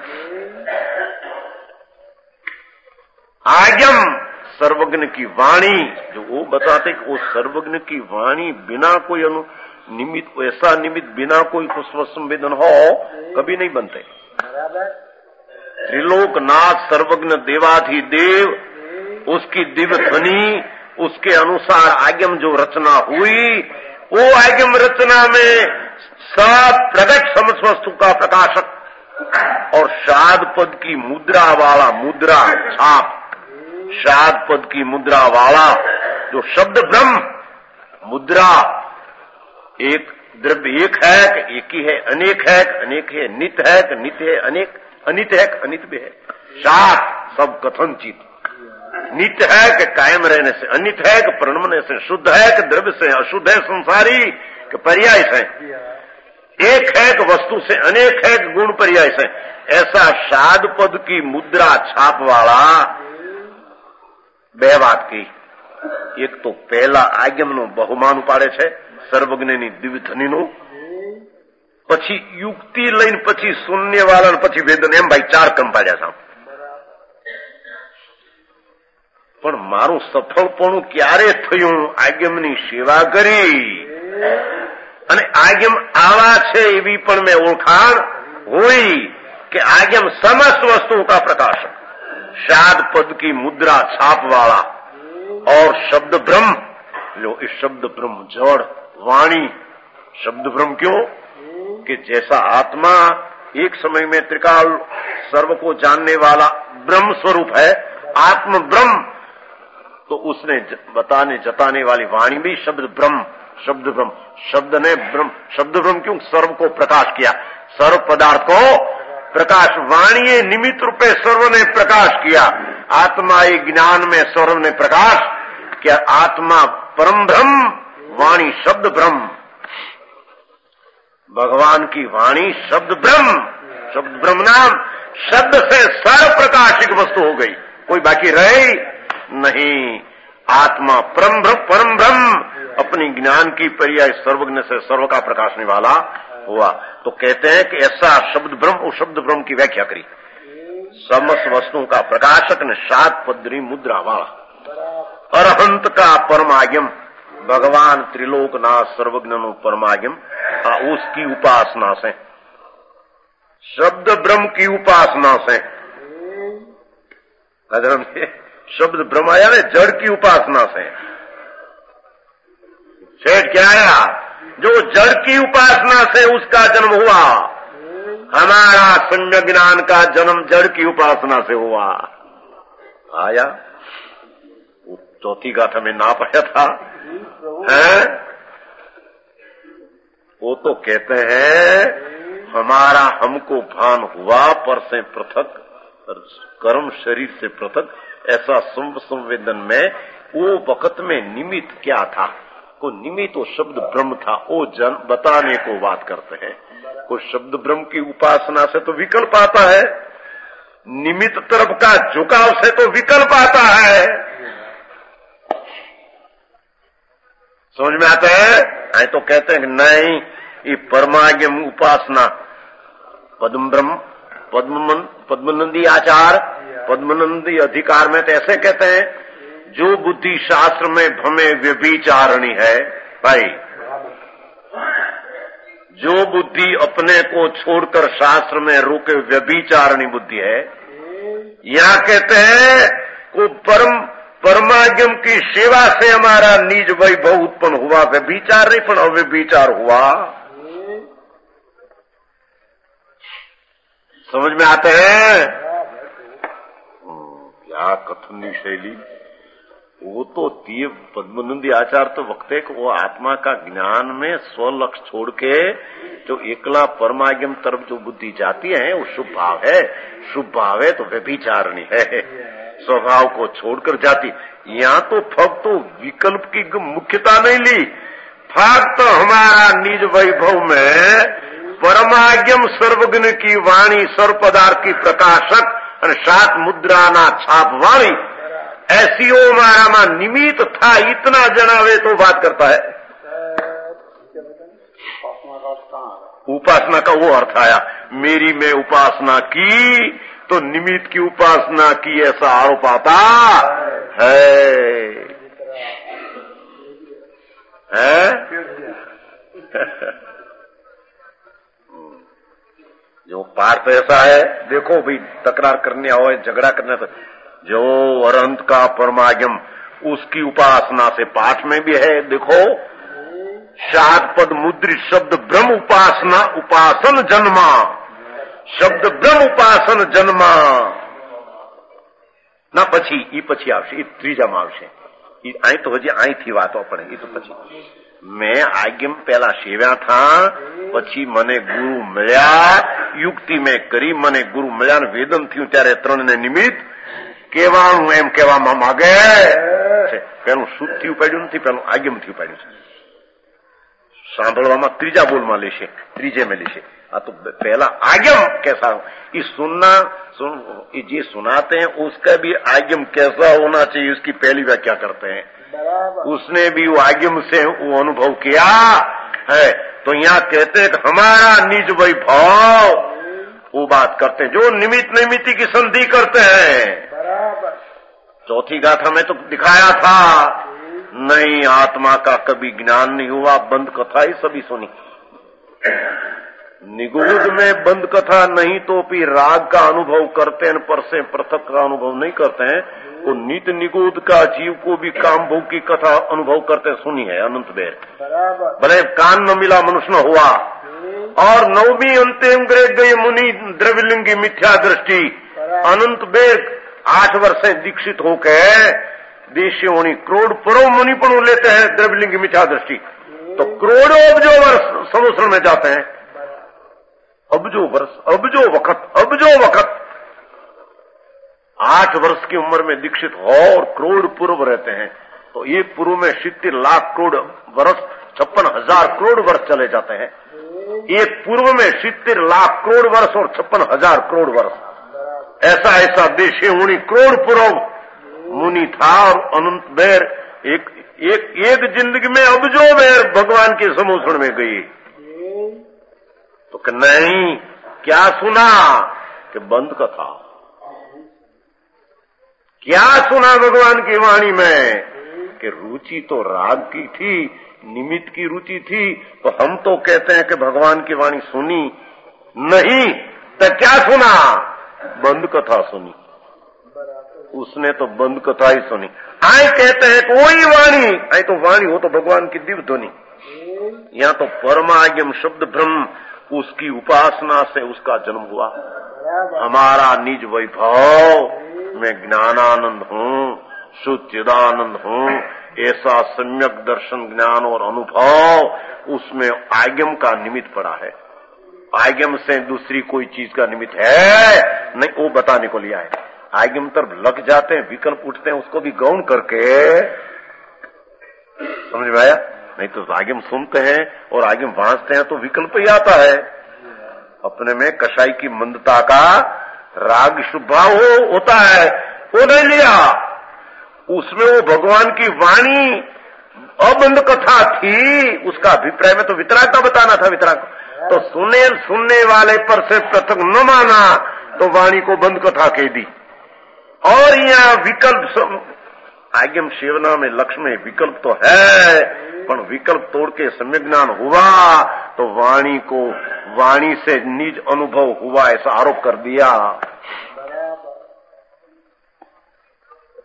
आगम सर्वज्ञ की वाणी, जो वो बताते कि वो सर्वज्ञ की वाणी बिना कोई निमित्त, ऐसा निमित्त बिना कोई स्वसंवेदन हो कभी नहीं बनते। त्रिलोकनाथ सर्वज्ञ देवाधिदेव, उसकी दिव्य ध्वनि, उसके अनुसार आगम जो रचना हुई, वो आगम रचना में सब प्रगट समस्त वस्तु का प्रकाशक और शाद पद की मुद्रा वाला, मुद्रा छाप, शाद पद की मुद्रा वाला जो शब्द ब्रह्म, मुद्रा एक द्रव्य एक है कि एक ही है, अनेक है कि अनेक है, नित्य है कि नित्य है, अनेक अनित है कि अनित भी है। शाद सब कथनचित, नित्य है कि कायम रहने से, अनित है कि प्रणमने से, शुद्ध है कि द्रव्य से, अशुद्ध है संसारी कि पर्याय से, एक है कि वस्तु से, अनेक है कि गुण पर्याय से। ऐसा शाद पद की मुद्रा छाप वाला બે વાત કહી। એક તો પહેલા આગમનું બહુમાન ઉપાડે છે સર્વજ્ઞની દિવ્ય ધ્વનિનું, પછી યુક્તિ લઈને પછી શૂન્યવાળા, પછી વેદન, એમ ભાઈ 4 ક્રમ પાડ્યા છે। પણ મારું સફળપણું ક્યારે થયું? આગમની સેવા કરી અને આગમ આવા છે એવી પણ મેં ઓળખાણ हुई कि आगम समस्त वस्तुओं का प्रकाशक, शाद पद की मुद्रा छाप वाला और शब्द ब्रह्म, लो इस शब्द ब्रह्म जड़ वाणी, शब्द ब्रह्म क्यों कि जैसा आत्मा एक समय में त्रिकाल सर्व को जानने वाला ब्रह्म स्वरूप है, आत्म ब्रह्म, तो उसने बताने जताने वाली वाणी भी शब्द ब्रह्म, शब्द ब्रह्म, शब्द ने ब्रह्म, शब्द ब्रह्म क्यों सर्व को प्रकाश किया, सर्व पदार्थ को प्रकाश, वाणी निमित्त रूपे सर्व ने प्रकाश किया। आत्मा ज्ञान में सर्व ने प्रकाश किया। आत्मा परम ब्रह्म, वाणी शब्द ब्रह्म, भगवान की वाणी शब्द ब्रह्म, शब्द ब्रह्म नाम, शब्द से सर्व प्रकाशिक वस्तु हो गई, कोई बाकी रहे नहीं। आत्मा परम ब्रह्म अपनी ज्ञान की पर्याय सर्वज्ञ से सर्व का प्रकाशने वाला हुआ। तो कहते हैं कि ऐसा शब्द ब्रह्म, उस शब्द ब्रह्म की व्याख्या करी, समस्त वस्तुओं का प्रकाशक ने सात पदरी मुद्रा वाला अरहंत का परमागम, भगवान त्रिलोकनाथ सर्वज्ञ नु परमागम, उसकी उपासना से, शब्द ब्रह्म की उपासना से, शब्द ब्रह्म आया ना, जड़ की उपासना से। सेठ क्या आया? जो जड़ की उपासना से उसका जन्म हुआ। हमारा सम्यक ज्ञान का जन्म जड़ की उपासना से हुआ। आया चौथी गाथा में ना पढ़ा था, हैं? वो तो कहते हैं हमारा हमको भान हुआ पर से पृथक, कर्म शरीर से पृथक, ऐसा संवेदन में वो वक्त में निमित्त क्या था? को निमित्त वो शब्द ब्रह्म था, वो जन बताने को बात करते हैं। को शब्द ब्रह्म की उपासना से तो विकल्प आता है, निमित्त तरफ का झुकाव से तो विकल्प आता है। समझ में आता है? ऐ तो कहते हैं कि नहीं, ये परमागम उपासना पद्म ब्रह्म, पद्मनंदी आचार, पद्मनंदी अधिकार में तो ऐसे कहते हैं, जो बुद्धि शास्त्र में भ्रमे व्यभिचारणी है। भाई, जो बुद्धि अपने को छोड़कर शास्त्र में रोके व्यभिचारणी बुद्धि है, यहाँ कहते हैं को परमागम की सेवा से हमारा निज वैभव उत्पन्न हुआ, व्यभिचार नहीं पण अव्यभिचार हुआ। समझ में आते हैं? क्या कथनी शैली! वो तो तीय पद्मनंदी आचार्य तो वक्ते को वो आत्मा का ज्ञान में स्वलक्ष्य छोड़ के जो एकला परमागम तरफ जो बुद्धि जाती है वो शुभ भाव है। शुभ भाव है तो व्यभिचारणी है, स्वभाव को छोड़कर जाती। यहाँ तो फक्त तो विकल्प की मुख्यता नहीं ली, फक्त हमारा निज वैभव में परमागम सर्वज्ञ की वाणी सर्व पदार्थ की प्रकाशक और सात मुद्राना छाप वाणी ऐसी वो हमारा निमित्त था, इतना जनावे तो बात करता है। उपासना का वो अर्थ आया, मेरी में उपासना की तो निमित्त की उपासना की ऐसा आरोप आता है। जो पार्थ ऐसा है, देखो भाई तकरार करने आओ, झगड़ा करने तो जो अरंत का परमागम उसकी उपासना से पाठ में भी है। देखो सात पद मुद्रित शब्द ब्रह्म उपासना उपासन जन्मा, शब्द ब्रह्म उपासन जन्मा ना पछी ई पछी आवशे, ત્રીજામાં આવશે। અહીં તો હજી અહીંથી વાતો પડે, એ તો પછી मैं आज्ञम पहला सेव्या था, પછી મને ગુરુ મળ્યા, યુક્તિ મેં કરી, મને ગુરુ મળ્યા ને વેદન થયું ત્યારે ત્રણને નિમિત્ત કેવાનું એમ કહેવામાં માગે છે। પેલું શુદ્ધથી ઉપાડ્યું નથી, પેલું આજ્ઞમથી ઉપાડ્યું છે। સાંભળવામાં ત્રીજા બોલમાં લેશે, ત્રીજે में લેશે। આ તો पहला आज्ञम कैसा, ये सुनना ये जे सुनाते हैं उसका भी आज्ञम कैसा होना चाहिए, उसकी पहली व्याख्या करते हैं। उसने भी वो आज्ञम से वो अनुभव किया है। तो यहाँ कहते हैं कि हमारा निज वैभव, वो बात करते हैं जो निमित्त निमित्ति की संधि करते हैं। चौथी गाथा में तो दिखाया था, नहीं आत्मा का कभी ज्ञान नहीं हुआ, बंद कथा ही सभी सुनी। निगूढ़ में बंद कथा नहीं तो भी राग का अनुभव करते हैं, पर से पृथक का अनुभव नहीं करते हैं। वो नित्य निगूढ़ का जीव को भी काम भोग की कथा अनुभव करते सुनी है अनंत बेर। भले कान न मिला मनुष्य न हुआ। और नौवीं अंतिम ग्रह गए मुनि द्रव्यलिंगी मिथ्या दृष्टि, अनंत बेर 8 वर्ष से दीक्षित होकर देशी होनी करोड़ परो मुनि पण लेते हैं द्रव्यलिंगी मिथ्या दृष्टि, तो करोड़ों अब्जों वर्ष समुद्र में जाते हैं। अब्जो वर्ष, अब्जो वक्त 8 वर्ष की उम्र में दीक्षित हो और करोड़ पूर्व रहते हैं, तो ये पूर्व में 70 लाख करोड़ वर्ष 56,000 करोड़ वर्ष चले जाते हैं। ये पूर्व में 70 लाख करोड़ वर्ष और 56,000 करोड़ वर्ष, ऐसा ऐसा देशी मुनि करोड़ पूर्व मुनि था। और अनंत बेर एक जिंदगी में अब्जो बेर भगवान के समूषण में गई। तो कि नहीं, क्या सुना कि बंद कथा, क्या सुना भगवान की वाणी में कि रुचि तो राग की थी, निमित्त की रुचि थी। तो हम तो कहते हैं कि भगवान की वाणी सुनी नहीं, तो क्या सुना, बंद कथा सुनी। उसने तो बंद कथा ही सुनी। आए कहते हैं कोई वाणी, आए तो वाणी हो तो भगवान की दिव्य ध्वनि। यहाँ तो परमागम शब्द ब्रह्म, उसकी उपासना से उसका जन्म हुआ। हमारा निज वैभव में ज्ञानानंद हूँ, शुद्धिदानंद हूँ, ऐसा सम्यक दर्शन ज्ञान और अनुभव उसमें आज्ञम का निमित्त पड़ा है। आज्ञम से दूसरी कोई चीज का निमित्त है नहीं, वो बताने को लिया है। आज्ञम तरफ लग जाते हैं, विकल्प उठते हैं, उसको भी गौण करके समझ में आया। नहीं तो आज्ञम सुनते हैं और आज्ञम वांचते हैं तो विकल्प ही आता है। अपने में कसाई की मंदता का राग स्वभाव होता है, वो नहीं लिया। उसमें वो भगवान की वाणी अबंध कथा थी, उसका अभिप्राय में तो वितरागता बताना था। वितराग तो सुनने वाले पर से पृथक न माना तो वाणी को बंद कथा कह दी। और यहाँ विकल्प आज्ञम सेवना में लक्ष्य में विकल्प तो है, पर विकल्प तोड़ के सम्यक ज्ञान हुआ तो वाणी से निज अनुभव हुआ ऐसा आरोप कर दिया।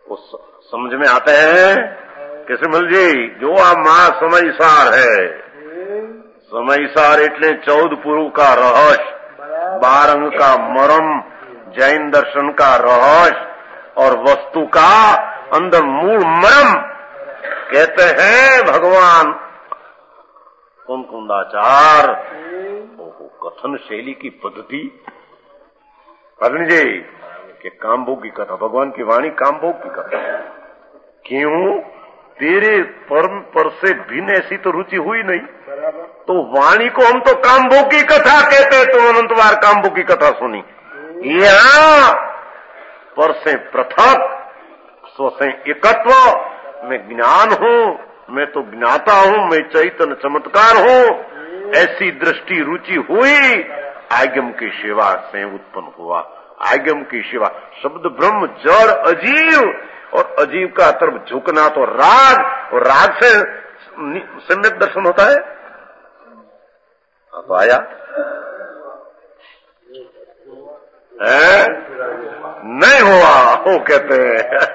वो समझ में आते हैं कि सिमल जी जो आ मां समयसार है, समयसार એટલે 14 पुरु का रहस्य, 12 अंग का मरम, जैन दर्शन का रहस्य और वस्तु का अंदर मूल मरम कहते हैं भगवान कुंदाचार। कथन शैली की पद्धति अग्नि जी के कामभोग की कथा, भगवान की वाणी कामभोग की कथा। क्यों? तेरे परम पर से भिन्न ऐसी तो रुचि हुई नहीं, तो वाणी को हम तो कामभोग की कथा कहते हैं। तुम अनंत बार कामभोग की कथा सुनी। यहाँ पर से पृथक, स्व से एकत्व, मैं ज्ञान हूं, मैं तो ज्ञाता हूं, मैं चैतन्य चमत्कार हूं, ऐसी दृष्टि रुचि हुई, आगम की सेवा से उत्पन्न हुआ। आगम की सेवा शब्द ब्रह्म जड़ अजीव, और अजीव का तरफ झुकना तो राग, और राग से सम्यक दर्शन होता है। अब आया है? नहीं हुआ वो कहते हैं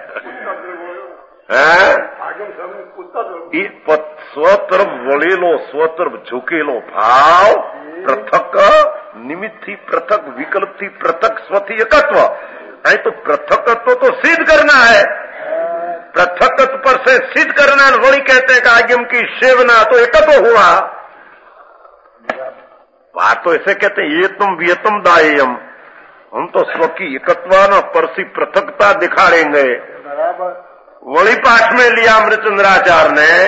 स्वतर्फ वळेलो, स्वतर्फ झुकेलो भाव, पृथक निमित्त थी पृथक, विकल्प थी पृथक, स्वथी एकत्व। नहीं तो पृथकत्व तो सिद्ध करना है, पृथकत्व पर से सिद्ध करना। वही कहते हैं कि आगम की सेवना तो एकत्व हुआ। बात तो ऐसे कहते हैं ये तुम वियतम दायम, हम तो स्व की एकत्व न परसी पृथकता दिखाड़ेंगे। वही पाठ में लिया अमृतचंद्राचार्य ने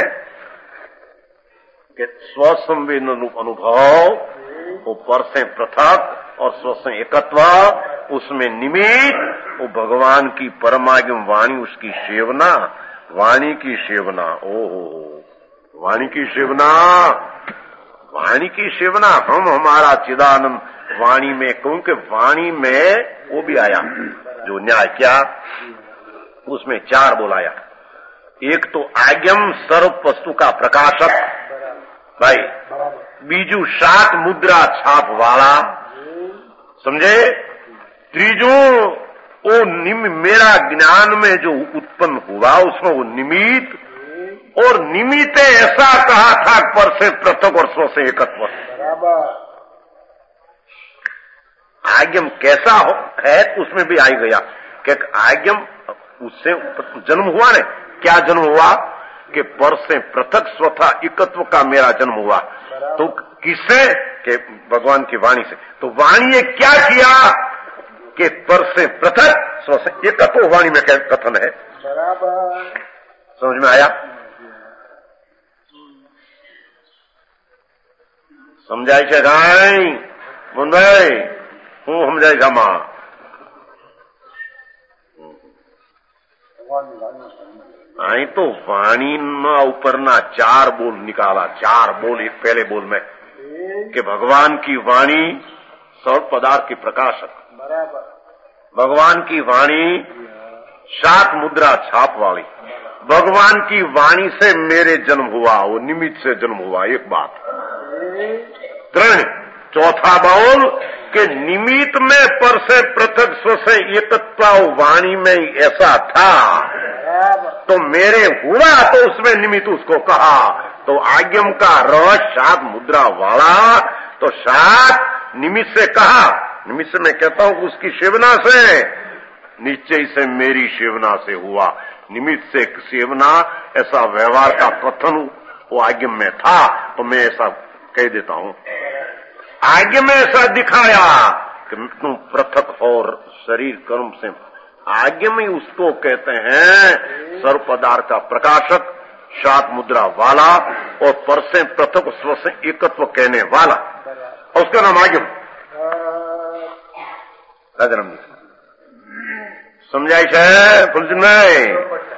कि स्वसंवेदन अनुभव वो पर से पृथक और स्व से एकत्व, उसमें निमित्त वो भगवान की परमागम वाणी, उसकी सेवना, वाणी की सेवना। ओहो, वाणी की सेवना, वाणी की सेवना। हम हमारा चिदानंद वाणी में, क्योंकि वाणी में वो भी आया जो न्याय क्या, उसमें 4 बोलाया। एक तो आज्ञम सर्व वस्तु का प्रकाशक भाई, बीजू 7 मुद्रा छाप वाला, समझे? त्रीजू वो मेरा ज्ञान में जो उत्पन्न हुआ उसमें वो निमित्त, और निमित्त ऐसा कहा था पर से पृथक और स्व से एकत्व। आज्ञम कैसा है उसमें भी आई गया कि आज्ञम उससे जन्म हुआ ने, क्या जन्म हुआ कि पर से पृथक स्वथा एकत्व का मेरा जन्म हुआ। तो किससे? कि भगवान की वाणी से। तो वाणी ने क्या किया कि पर से पृथक स्व से एकत्व, वाणी में कथन है। समझ में आया? समझाई છે ગાય મુંબઈ હું સમજાય ગામાં आई तो वाणी ऊपरना 4 बोल निकाला। 4 बोल, एक पहले बोल में कि भगवान की वाणी सर्व पदार्थ की प्रकाशक, भगवान की वाणी 7 मुद्रा छाप वाली, भगवान की वाणी से मेरे जन्म हुआ, वो निमित्त से जन्म हुआ। एक बात। 3 चौथा बोल कि निमित्त में पर से पृथक स्व से एकत्व वाणी में ऐसा था, तो मेरे हुआ तो उसमें निमित्त उसको कहा। तो आज्ञम का रहस्य 7 मुद्रा वाला, तो 7 निमित्त से कहा। निमित्त से मैं कहता हूं उसकी सेवना से, निश्चय से मेरी सेवना से हुआ। निमित्त से सेवना ऐसा व्यवहार का कथन वो आज्ञम में था, तो मैं ऐसा कह देता हूं। आज्ञ में ऐसा दिखाया कि तुम पृथक और शरीर कर्म से। आज्ञ में उसको कहते हैं सर्व पदार्थ का प्रकाशक, 7 मुद्रा वाला, और पर से पृथक स्व से एकत्व कहने वाला, और उसका नाम आज्ञम। समझाई है फुलसिंह में?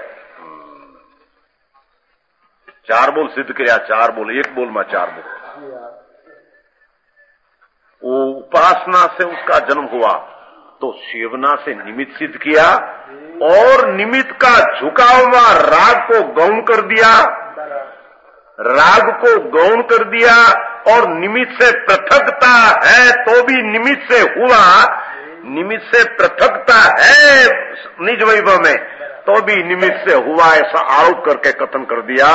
4 बोल सिद्ध किया। 4 बोल, 1 बोल में 4 बोल। वो उपासना से उसका जन्म हुआ, तो सेवना से निमित्त सिद्ध किया, और निमित्त का झुका हुआ राग को गौण कर दिया, राग को गौण कर दिया, और निमित्त से पृथकता है तो भी निमित्त से हुआ। निमित्त से पृथकता है निज वैभव में, तो भी निमित्त से हुआ ऐसा आरोप करके कथन कर दिया।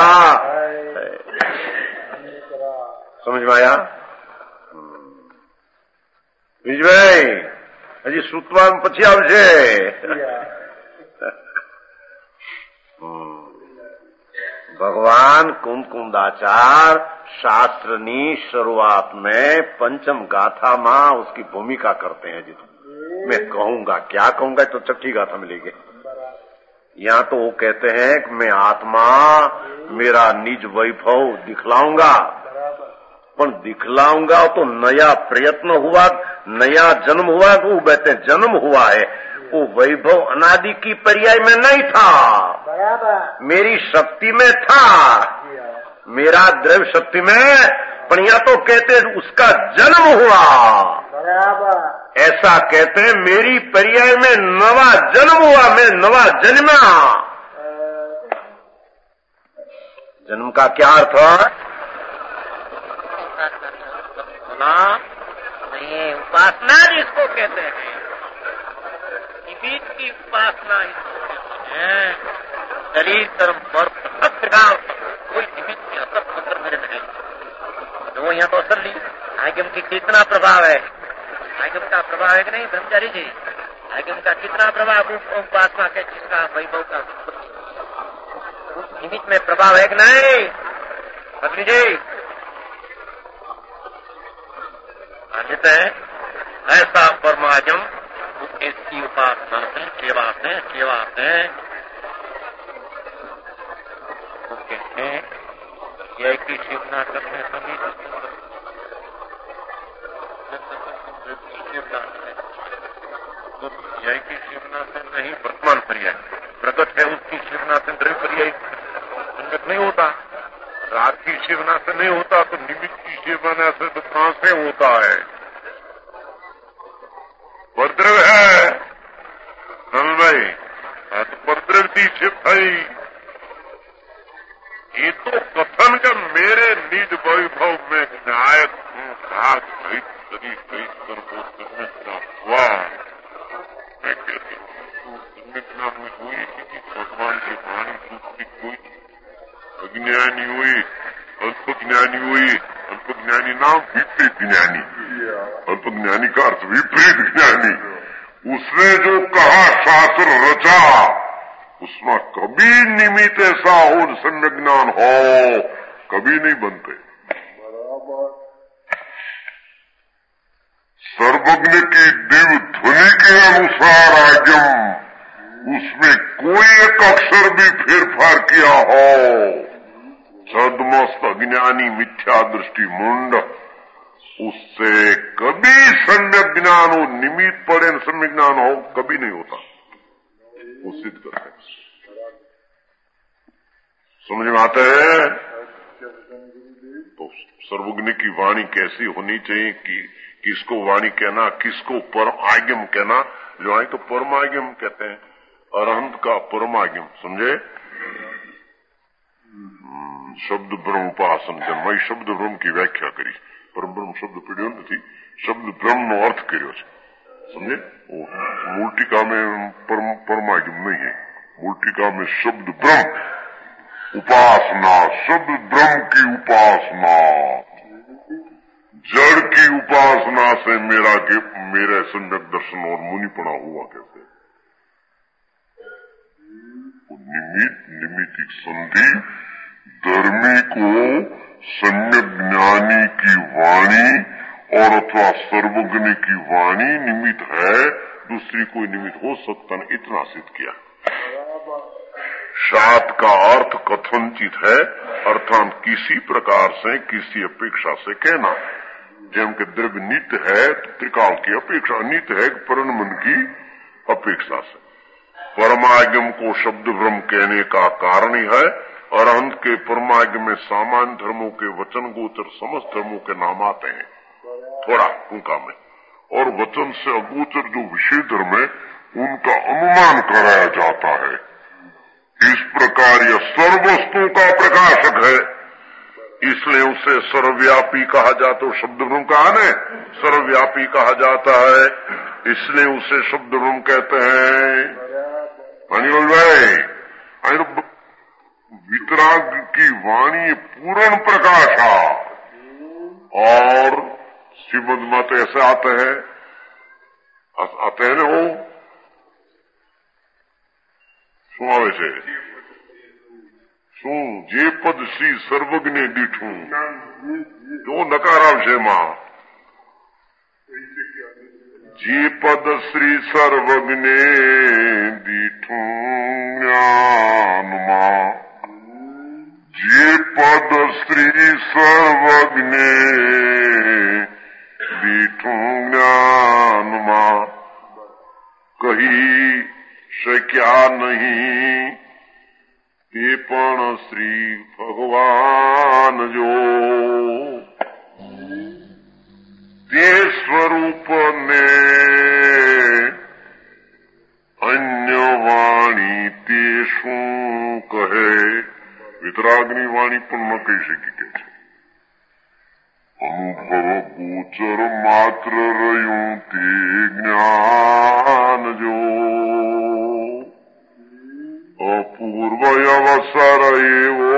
समझ में आया? બીજભાઈ હજી શ્રુતવાન પછી આવશે. ભગવાન कुंदाचार शास्त्रनी शुरुआत में पंचम गाथा में उसकी भूमिका करते हैं। जी मैं कहूंगा, क्या कहूंगा तो छठी गाथा मिलेगी। यहाँ तो वो कहते हैं कि मैं आत्मा मेरा निज वैभव दिखलाऊंगा, पर दिखलाऊंगा तो नया प्रयत्न हुआ, नया जन्म हुआ। वो कहते हैं जन्म हुआ है, वो वैभव अनादि की पर्याय में नहीं था, मेरी शक्ति में था, मेरा द्रव्य शक्ति में। पर यहाँ तो कहते हैं उसका जन्म हुआ, ऐसा कहते हैं मेरी पर्याय में नवा जन्म हुआ, मैं नवा जन्मा। जन्म का क्या अर्थ है? नहीं, उपासना जिसको कहते हैं, निमित्त की उपासना इसको कहते हैं। शरीर कर्म और प्रभाव कोई निमित्त के असर मंत्र मेरे नहीं, वो यहाँ तो असर नहीं। आगम की कितना प्रभाव है, आगम का प्रभाव है कि नहीं ब्रह्मचारी जी? आगम का कितना प्रभाव उपासना के जिसका वैभव का उस निमित्त में प्रभाव है कि नहीं अग्नि जी? अर्जित है ऐसा परमागम इसकी उपासना से सेवा से कहते हैं। यह की शिवना करने सभी जय की शिवना से नहीं वर्तमान पर्याय प्रकट है, उसकी शिवना से द्रव्य पर्याय संगत नहीं होता। रात की शिवना से नहीं होता तो निमित्त की शिवना से तो कहां से होता है? परद्रव्य है भाई, तो परद्रव्य की शिव भाई। ये तो कथन का मेरे निज वैभव में नायक हूँ, घात सहित सभी कई कर्मों से हुआ। मैं कहती हूँ में हुई कि भगवान की वाणी दूसरी कोई अज्ञानी हुई, अल्पज्ञानी हुई। अल्पज्ञानी नाम विपरीत ज्ञानी, अल्पज्ञानी का अर्थ विपरीत ज्ञानी। उसने जो कहा शास्त्र रचा, उसमें कभी निमित्त ऐसा हो सम्यक ज्ञान हो, कभी नहीं बनते। सर्वज्ञ की दिव्य ध्वनि के अनुसार आगम, उसमें कोई एक अक्षर भी फेरफार किया हो, छद्मस्त अज्ञानी मिथ्या दृष्टि मुंड, उससे कभी सम्यक ज्ञान हो, निमित्त पड़े सम्यक ज्ञान हो, कभी नहीं होता। वो सिद्ध करते हैं। समझ में आता है? तो सर्वज्ञ की वाणी कैसी होनी चाहिए कि किसको वाणी कहना, किसको परम आगम कहना। जो आई तो परमागम कहते हैं, अरहंत का परमागम, समझे? शब्द ब्रह्म उपासन जन्म शब्द ब्रह्म की व्याख्या करी, परम ब्रह्म शब्द पीढ़ियों थी, शब्द ब्रह्म नो अर्थ कर्यो छे, समझे? मूल टीका में परमागम नहीं है, मूल टीका में शब्द ब्रह्म उपासना, शब्द ब्रह्म की उपासना, जड़ की उपासना से मेरा सम्यक दर्शन और मुनिपना हुआ कहते हैं। निमित्त संधि धर्मी को सम्यक ज्ञानी की वाणी और अथवा सर्वज्ञ की वाणी निमित्त है, दूसरी कोई निमित्त हो सकता नहीं, इतना सिद्ध किया। शात का अर्थ कथनचित है, अर्थात किसी प्रकार से किसी अपेक्षा से कहना। जम के द्रव्य नित्य है तो त्रिकाल की अपेक्षा, नित्य है परमन की अपेक्षा से। परमागम को शब्द ब्रह्म कहने का कारण ही है, अरहंत के परमागम में सामान्य धर्मों के वचन गोचर समस्त धर्मों के नाम आते हैं, थोड़ा उनका में, और वचन से अगोचर जो विशेष धर्म है उनका अनुमान कराया जाता है। इस प्रकार यह सर्व वस्तुओं का प्रकाशक है, इसलिए उसे सर्वव्यापी कहा जाता है। शब्द ब्रह्म कहा न, सर्वव्यापी कहा जाता है, इसलिए उसे शब्द ब्रह्म कहते हैं। वितराग की वाणी पूर्ण प्रकाशा और श्रीमद मत ऐसे आते हैं ना वो सुनावे से શું જે પદ શ્રી સર્વજ્ઞે દીઠું જો નકારાવ છે માં જે પદ શ્રી સર્વજ્ઞે દીઠું જ્ઞાનમાં જે પદ શ્રી સર્વજ્ઞે દીઠું જ્ઞાનમાં કહી શક્યા નહીં તે પણ શ્રી ભગવાન જો તે સ્વરૂપને અન્ય વાણી તે શું કહે વિતરાગની વાણી પણ ન કહી શકી કે છે અનુભવ ગોચર માત્ર રહ્યું તે જ્ઞાન જો અપૂર્વ અવસર એવો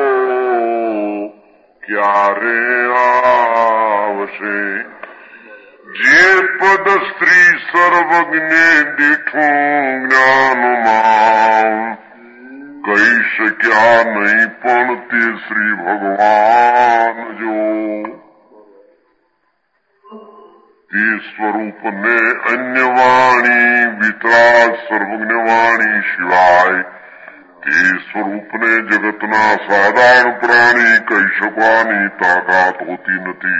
ક્યારે આવશે જે પદ સ્ત્રી સર્વજ્ઞે દીઠું જ્ઞાનમાં કહી શક્યા નહીં પણ તે શ્રી ભગવાન જો તે સ્વરૂપને અન્ય વાણી વિતરાગ સર્વજ્ઞ વાણી સિવાય તે સ્વરૂપને જગતના સાધારણ પ્રાણી કહી શકવાની તાકાત હોતી નથી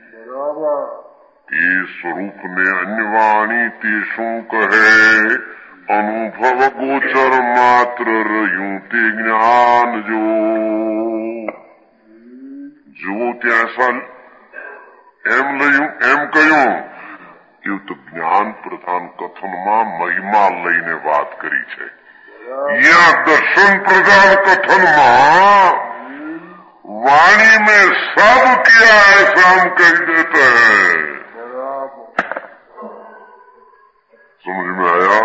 તે સ્વરૂપને અન્ય વાણી તે શું કહે અનુભવ ગોચર માત્ર રહ્યું તે જ્ઞાન જો જુઓ ત્યાં એમ કહ્યું એવું તો જ્ઞાન પ્રધાન કથનમાં મહિમા લઈને વાત કરી છે यहाँ दर्शन प्रदान कथन में वाणी में सब किया ऐसा हम कह देते हैं समझ में आया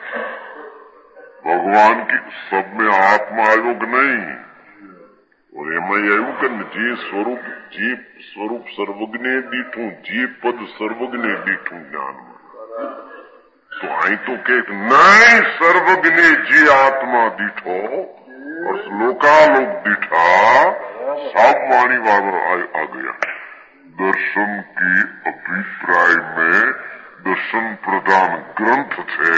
भगवान की सब में आत्मा आयोग नहीं और एम आयु कि जे स्वरूप सर्वज्ञ दीठू जे पद सर्वज्ञ दीठू ज्ञान में तो आई तो कहते नहीं सर्वज्ञ जी आत्मा दीठो और लोकालोक दीठा सब वाणी वाला आ गया दर्शन की अभिप्राय में दर्शन प्रदान ग्रंथ थे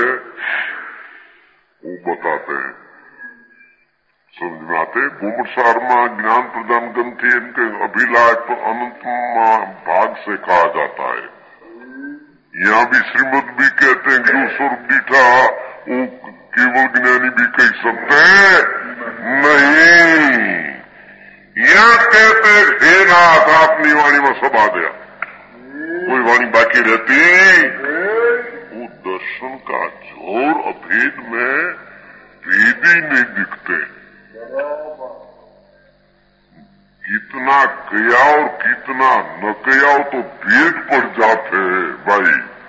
वो बताते हैं समझ में आते गोमटसार में ज्ञान प्रदान ग्रंथ इनके अभिलाष पर अनंत भाग से कहा जाता है यहाँ भी श्रीमद भी कहते हैं जो स्वरूप दीठा वो केवल ज्ञानी भी कह सकते हैं नहीं यहाँ कहते हैं हे नाथ अपनी वाणी में सब आ गया कोई वाणी बाकी रहती वो दर्शन का जोर अभेद में भेद ही नहीं दिखते कितना किया और कितना न किया हो तो भेद पड़ जाते हैं भाई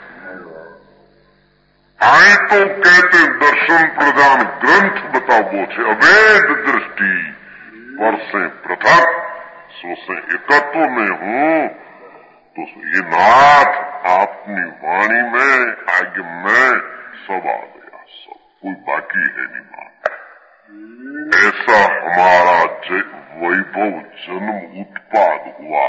आए तो कहते दर्शन प्रदान ग्रंथ बताओ छे अवैध दृष्टि पर से पृथक सो से एकत्व में हूँ तो ये नाथ अपनी वाणी में आगे में सब आ गया सब कोई बाकी है नहीं बात ऐसा हमारा वैभव जन्म उत्पाद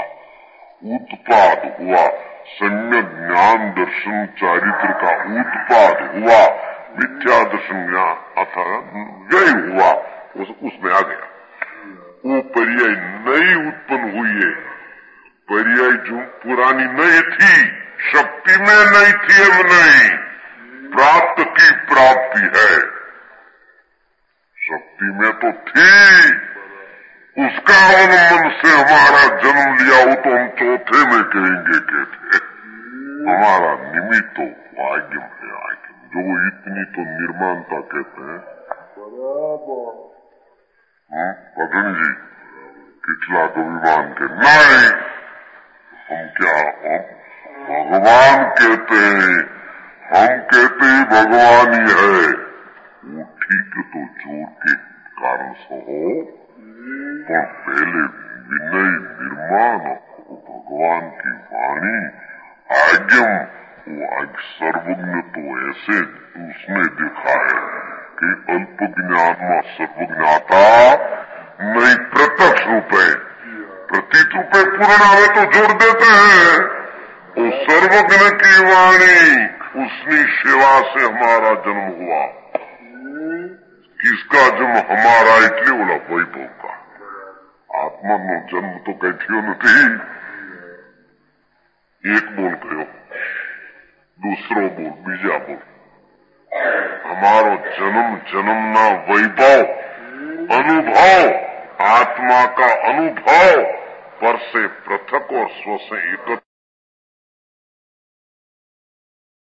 हुआ सम्यक ज्ञान दर्शन चारित्र का उत्पाद हुआ मिथ्या दर्शन ज्ञान अथवा व्यय हुआ उसमें आ गया वो पर्याय नई उत्पन्न हुई है पर्याय जो पुरानी नहीं थी शक्ति में नहीं थी अब नहीं प्राप्त की प्राप्ति है शक्ति में तो थी उसका अवलंबन से हमारा जन्म लिया हो तो हम चौथे में कहेंगे कहते हमारा निमित्त तो भाग्य है आग्य जो इतनी तो निर्माणता कहते हैं पतन जी कितला अभिमान के नहीं हम क्या भगवान कहते हैं हम कहते ही भगवान ही है वो ठीक तो जोर के कारण से हो, पर पहले विनय निर्माण भगवान की वाणी आज्ञम वो आज सर्वज्ञ तो ऐसे उसने देखा है कि अल्प ज्ञान में सर्वज्ञाता नहीं, प्रत्यक्ष रूप है, प्रतीत रूपे पूर्ण आवे तो जोड़ देते हैं। वो सर्वज्ञ की वाणी उसकी सेवा से हमारा जन्म हुआ। किसका जन्म हमारा એટલે ઓલા વૈભવ का आत्माનો जन्म तो कई थयो नहीं। एक बोल कहो, दूसरो बोल, बीजा बोल। हमारो जन्मना वैभव अनुभव, आत्मा का अनुभव पर से पृथक और स्व से एकत्र